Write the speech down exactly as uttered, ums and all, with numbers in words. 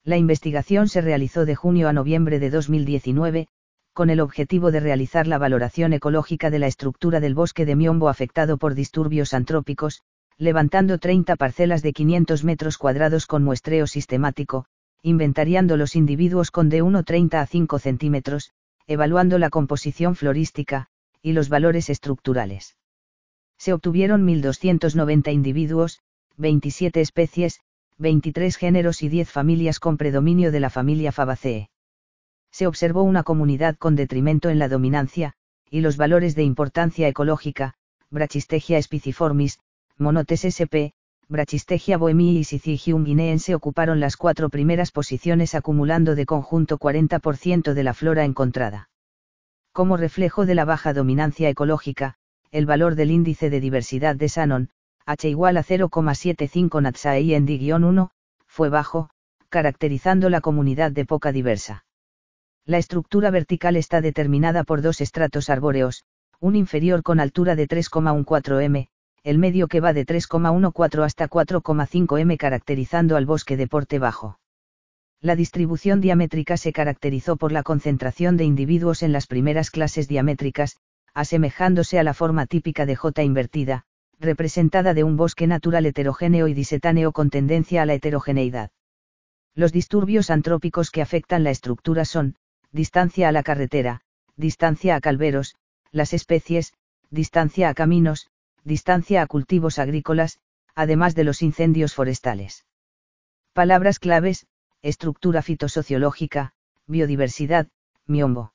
La investigación se realizó de junio a noviembre de dos mil diecinueve, con el objetivo de realizar la valoración ecológica de la estructura del bosque de Miombo afectado por disturbios antrópicos, levantando treinta parcelas de quinientos metros cuadrados con muestreo sistemático, inventariando los individuos con de uno coma treinta a cinco centímetros, evaluando la composición florística, y los valores estructurales. Se obtuvieron mil doscientos noventa individuos, veintisiete especies, veintitrés géneros y diez familias con predominio de la familia Fabaceae. Se observó una comunidad con detrimento en la dominancia, y los valores de importancia ecológica, Brachystegia spiciformis, Monotes sp, Brachystegia bohemii y Syzygium guineense ocuparon las cuatro primeras posiciones acumulando de conjunto cuarenta por ciento de la flora encontrada. Como reflejo de la baja dominancia ecológica, el valor del índice de diversidad de Shannon, H igual a cero coma setenta y cinco Natsai en D uno, fue bajo, caracterizando la comunidad de poca diversa. La estructura vertical está determinada por dos estratos arbóreos, un inferior con altura de tres coma catorce metros, el medio que va de tres coma catorce hasta cuatro coma cinco metros caracterizando al bosque de porte bajo. La distribución diamétrica se caracterizó por la concentración de individuos en las primeras clases diamétricas, asemejándose a la forma típica de J invertida, representada de un bosque natural heterogéneo y disetáneo con tendencia a la heterogeneidad. Los disturbios antrópicos que afectan la estructura son, distancia a la carretera, distancia a calveros, las especies, distancia a caminos, distancia a cultivos agrícolas, además de los incendios forestales. Palabras claves: estructura fitosociológica, biodiversidad, Miombo.